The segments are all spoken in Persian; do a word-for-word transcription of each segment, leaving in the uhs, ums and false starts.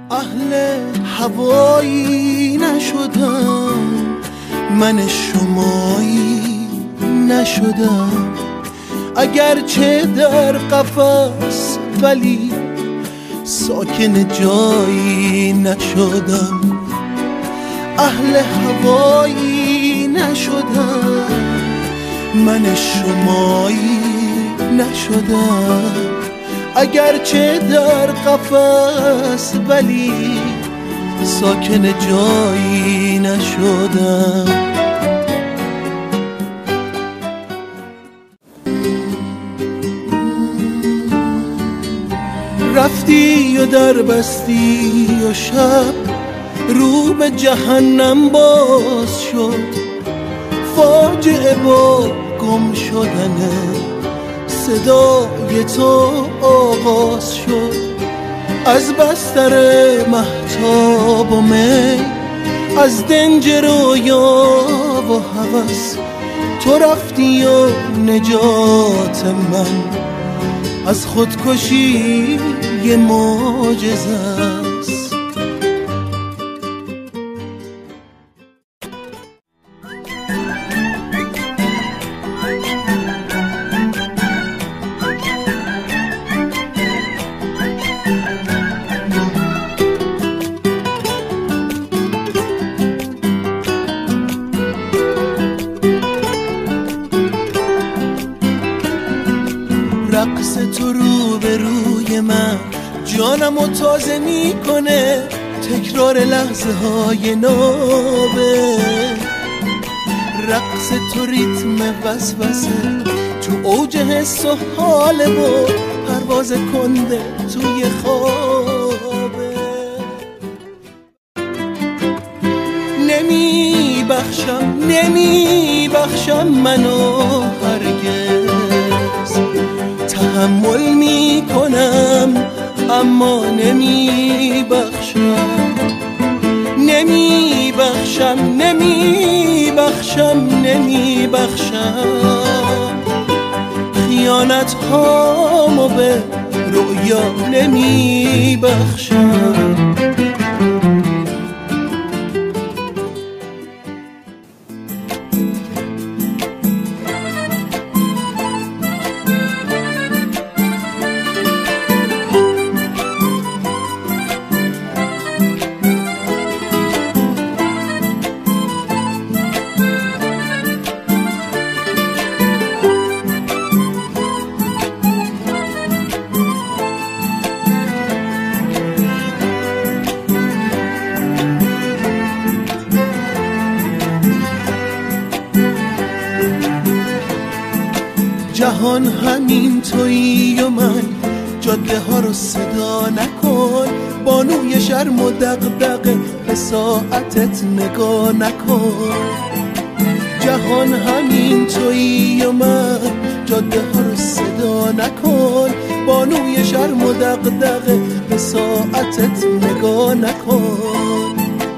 اهل هوایی نشدم، من شمایی نشدم، اگرچه در قفس ولی ساکن جایی نشدم. اهل هوایی نشدم، من شمایی نشدم، اگرچه در قفس ولی ساکن جایی نشدم. رفتی و در بستی و شب رو به جهنم باز شد، فاجعه با گم شدن صدای تو آغاز شد. از بستر مهتاب و می، از دنج رویا و هوس، تو رفتی و نجات من از خودکشی یه معجزه است. رقص تو رو به روی من جانمو تازه میکنه، تکرار لحظه های نابه. رقص تو ریتم وسوسه تو اوج حس و حال بود، پرواز کنده توی خوابه. نمی بخشم نمی بخشم منو هرگز، تحمل می کنم اما نمی بخشم. نمی بخشم نمی بخشم نمی بخشم، خیانت هامو به رویا نمی بخشم. جهان همین تویی و من، جاده ها رو صدا نکن، بانوی شرم و دغدغه به ساعتت نگاه نکن. جهان همین تویی و من، جاده ها رو صدا نکن، بانوی شرم و دغدغه به ساعتت نگاه نکن.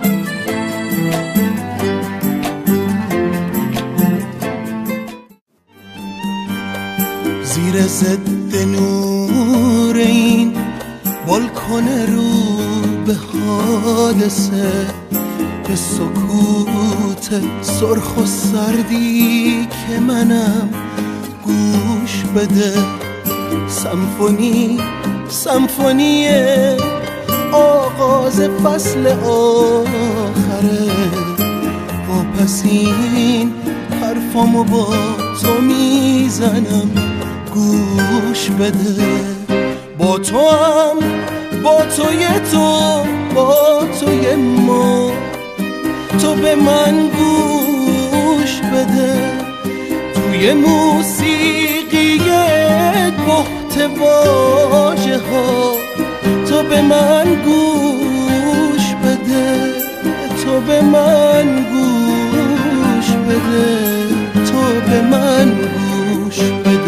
زیر ضد نور این بالکن رو به حادثه، به سکوت سرخ و سردی که منم گوش بده. سمفونی سمفونی آغاز فصل آخره، واپسین حرفامو با تو میزنم گوش بده. با تو هم با توی تو با توی ما، تو به من گوش بده. توی موسیقی بحت واژه ها، تو به من گوش بده. تو به من گوش بده. تو به من گوش بده.